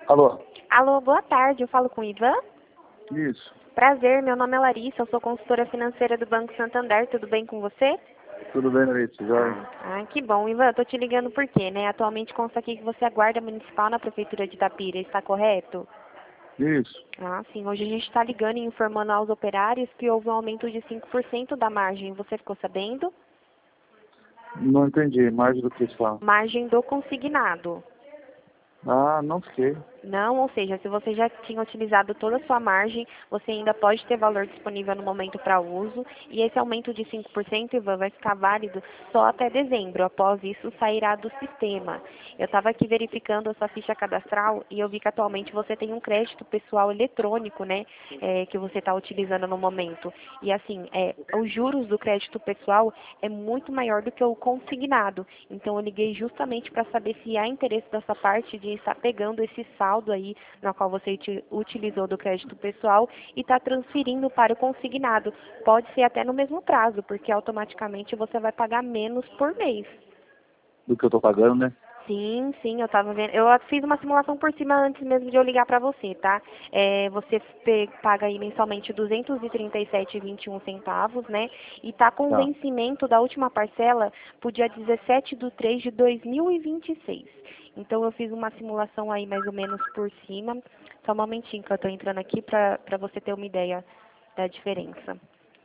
Alô? Alô, boa tarde. Eu falo com o Ivan? Isso. Prazer, meu nome é Larissa, eu sou consultora financeira do Banco Santander. Tudo bem com você? Tudo bem, Larissa? Jóia? Que bom. Ivan, eu tô te ligando por quê, né? Atualmente consta aqui que você é guarda municipal na Prefeitura de Itapira, está correto? Isso. Sim. Hoje a gente está ligando e informando aos operários que houve um aumento de 5% da margem. Você ficou sabendo? Não entendi. Mais do que isso fala. Margem do consignado. Ah, não fiquei. Não, ou seja, se você já tinha utilizado toda a sua margem, você ainda pode ter valor disponível no momento para uso, e esse aumento de 5%, Ivan, vai ficar válido só até dezembro. Após isso, sairá do sistema. Eu estava aqui verificando a sua ficha cadastral e eu vi que atualmente você tem um crédito pessoal eletrônico, né, que você está utilizando no momento. E assim, os juros do crédito pessoal é muito maior do que o consignado. Então, eu liguei justamente para saber se há interesse da sua parte de estar pegando esse saldo aí, na qual você utilizou do crédito pessoal e está transferindo para o consignado. Pode ser até no mesmo prazo, porque automaticamente você vai pagar menos por mês. Do que eu tô pagando, né? Sim, sim, eu estava vendo. Eu fiz uma simulação por cima antes mesmo de eu ligar para você, tá? Você paga aí mensalmente R$ 237,21, né? E tá com o Tá. vencimento da última parcela pro dia 17/3/2026. Então eu fiz uma simulação aí mais ou menos por cima. Só um momentinho que eu tô entrando aqui para você ter uma ideia da diferença.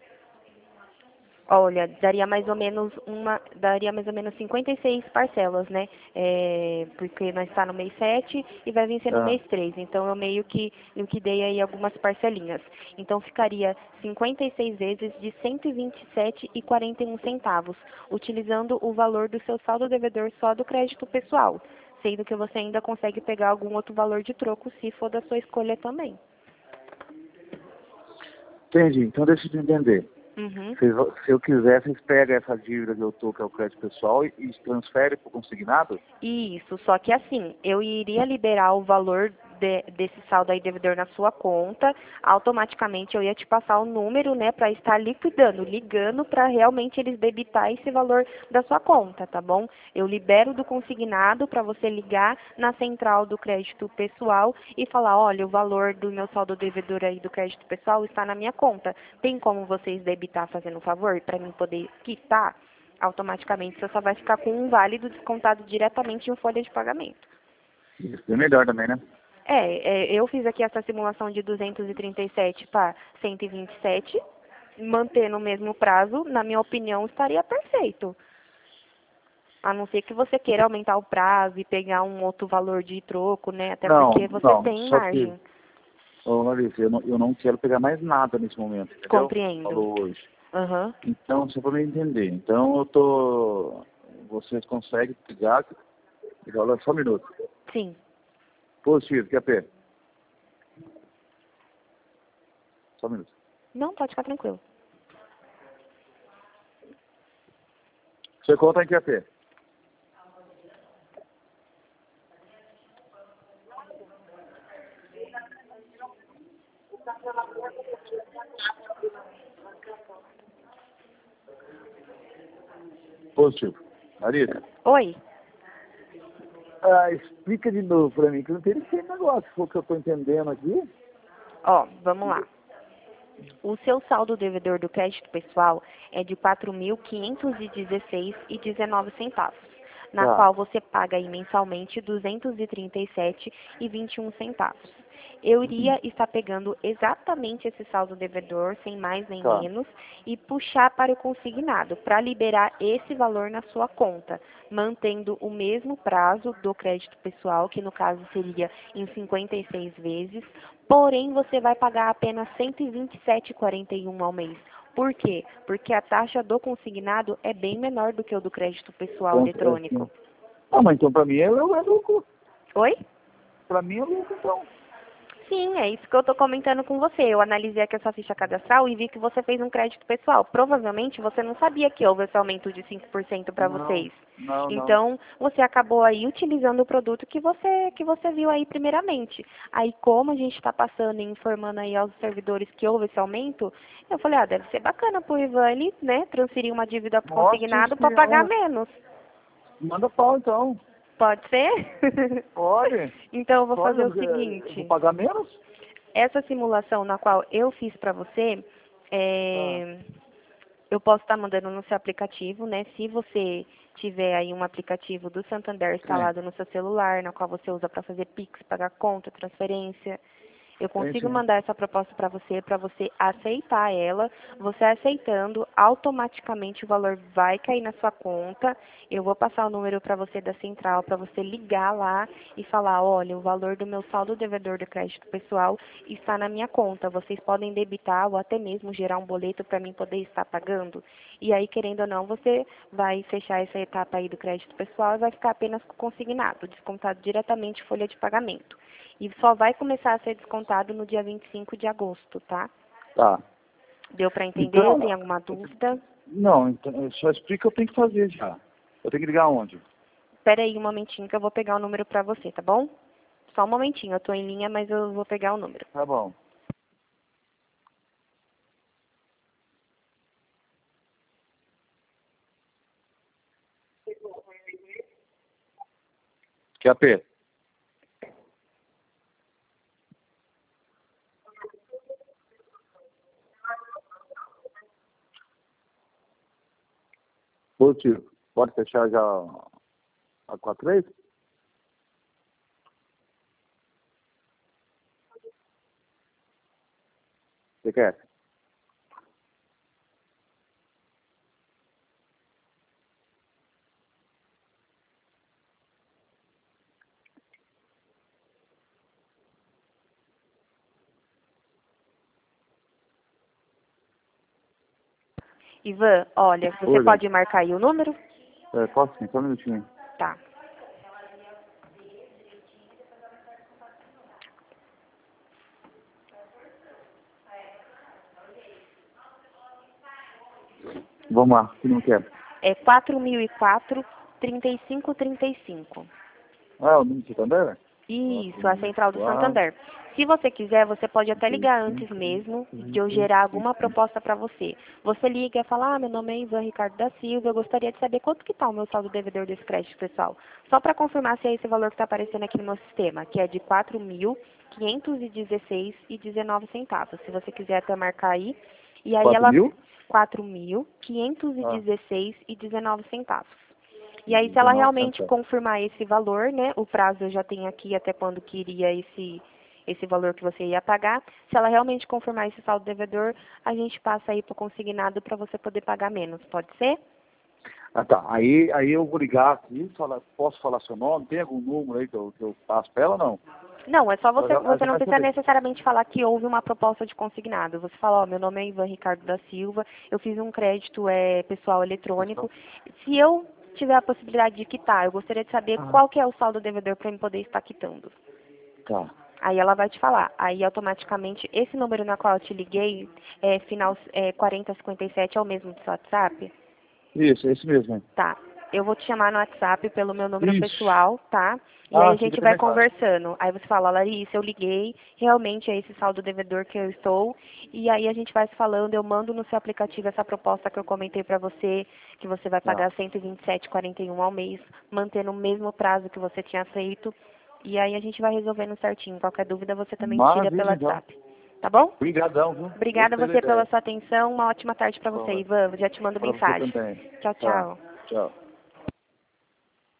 Olha, daria mais ou menos 56 parcelas, né? Porque nós está no mês 7 e vai vencer no Ah, mês 3. Então eu meio que liquidei aí algumas parcelinhas. Então ficaria 56 vezes de 127,41, utilizando o valor do seu saldo devedor só do crédito pessoal, sendo que você ainda consegue pegar algum outro valor de troco se for da sua escolha também. entendi. Então deixa eu te entender. Uhum. Se eu quiser, vocês pegam essa dívida que eu tô, que é o crédito pessoal, e transfere pro consignado? Isso, só que assim, eu iria liberar o valor desse saldo aí devedor na sua conta, automaticamente eu ia te passar o número, né, para estar liquidando, ligando para realmente eles debitar esse valor da sua conta, tá bom? Eu libero do consignado para você ligar na central do crédito pessoal e falar, olha, o valor do meu saldo devedor aí do crédito pessoal está na minha conta. Tem como vocês debitar fazendo um favor para mim poder quitar? Automaticamente você só vai ficar com um válido descontado diretamente em folha de pagamento. Isso é melhor também, né? Eu fiz aqui essa simulação de 237 para 127, mantendo o mesmo prazo, na minha opinião, estaria perfeito. A não ser que você queira aumentar o prazo e pegar um outro valor de troco, né? Até Não, porque você não. tem Só que, margem. ô, Larissa, eu não quero pegar mais nada nesse momento, entendeu? Compreendo. Falou hoje. Aham. Então, só para me entender. Então, eu tô... Vocês conseguem pegar... Olha, só um minuto. Sim. Positivo, QAP. Só um minuto. Não, pode ficar tranquilo. Você conta em QAP. Positivo. Larissa? Oi. Explica de novo para mim, que eu não entendi esse negócio. Se for o que eu estou entendendo aqui. Ó, vamos lá. O seu saldo devedor do crédito pessoal é de R$ 4.516,19, na Tá. qual você paga aí mensalmente R$ 237,21. Eu iria estar pegando exatamente esse saldo devedor, sem mais nem Tá. menos, e puxar para o consignado, para liberar esse valor na sua conta, mantendo o mesmo prazo do crédito pessoal, que no caso seria em 56 vezes, porém você vai pagar apenas R$ 127,41 ao mês. Por quê? Porque a taxa do consignado é bem menor do que o do crédito pessoal Então, eletrônico. assim. Ah, mas então para mim é lucro. Oi? Para mim é lucro, então. Sim, é isso que eu estou comentando com você. Eu analisei aqui a sua ficha cadastral e vi que você fez um crédito pessoal. Provavelmente você não sabia que houve esse aumento de 5% para Não, vocês. não. Então, você acabou aí utilizando o produto que você viu aí primeiramente. Aí, como a gente está passando e informando aí aos servidores que houve esse aumento, eu falei, deve ser bacana pro Ivani, né, transferir uma dívida Nossa consignado para pagar senhora. menos. Manda pau, então. Pode ser? Pode. Então eu vou Pode, fazer o eu seguinte. vou pagar menos? Essa simulação na qual eu fiz para você, eu posso estar mandando no seu aplicativo, né? Se você tiver aí um aplicativo do Santander instalado no seu celular, na qual você usa para fazer Pix, pagar conta, transferência, eu consigo sim. mandar essa proposta para você aceitar ela. Você aceitando, automaticamente o valor vai cair na sua conta. Eu vou passar o número para você da central, para você ligar lá e falar, olha, o valor do meu saldo devedor de crédito pessoal está na minha conta. Vocês podem debitar ou até mesmo gerar um boleto para mim poder estar pagando. E aí, querendo ou não, você vai fechar essa etapa aí do crédito pessoal e vai ficar apenas com consignado, descontado diretamente folha de pagamento. E só vai começar a ser descontado no dia 25 de agosto, tá? Tá. Deu para entender? Então, Tem alguma dúvida? não, então, só explica o que eu tenho que fazer já. Eu tenho que ligar onde? Espera aí um momentinho que eu vou pegar o número para você, tá bom? Só um momentinho, eu estou em linha, mas eu vou pegar o número. Tá bom. Que AP? Positivo. Pode fechar já a 43? Você quer? Ivan, olha, você Oi, pode marcar aí o número? posso sim, só um minutinho. Tá. Vamos lá, se não quer. É 4004 3535. Ah, o número de Santander? Isso, a central do Santander. Se você quiser, você pode até ligar antes mesmo de eu gerar alguma proposta para você. Você liga e fala, meu nome é Ivan Ricardo da Silva, eu gostaria de saber quanto que está o meu saldo devedor desse crédito pessoal. Só para confirmar se é esse valor que está aparecendo aqui no meu sistema, que é de R$ 4.516,19. Se você quiser até marcar aí. E aí 4 ela... mil? R$ 4.516,19. E aí, se ela 19 realmente centavos. confirmar esse valor, né, o prazo eu já tenho aqui até quando que iria esse valor que você ia pagar. Se ela realmente confirmar esse saldo devedor, a gente passa aí para o consignado para você poder pagar menos. Pode ser? Ah, tá. Aí eu vou ligar aqui, posso falar seu nome? Tem algum número aí que eu passo pra ela ou não? Não, é só você Ela já não vai precisa saber. necessariamente falar que houve uma proposta de consignado. Você fala, ó, meu nome é Ivan Ricardo da Silva, eu fiz um crédito pessoal eletrônico. Se eu tiver a possibilidade de quitar, eu gostaria de saber qual que é o saldo devedor para eu poder estar quitando. Tá. Aí ela vai te falar. Aí automaticamente, esse número na qual eu te liguei, final 4057, é o mesmo do seu WhatsApp? Isso, é esse mesmo. Hein? Tá. Eu vou te chamar no WhatsApp pelo meu número Isso. pessoal, tá? E aí a Sim, gente tem vai mensagem. conversando. Aí você fala, Larissa, eu liguei, realmente é esse saldo devedor que eu estou. E aí a gente vai se falando, eu mando no seu aplicativo essa proposta que eu comentei pra você, que você vai pagar R$ 127,41 ao mês, mantendo o mesmo prazo que você tinha feito. E aí a gente vai resolvendo certinho. Qualquer dúvida você também tira pelo Maravilha, então. WhatsApp. Tá bom? Obrigadão, viu? Obrigada a Gostei da você pela ideia. sua atenção. Uma ótima tarde pra você, Ivan. Já te mando Para você mensagem. também. Tchau, Tá. tchau. Tchau.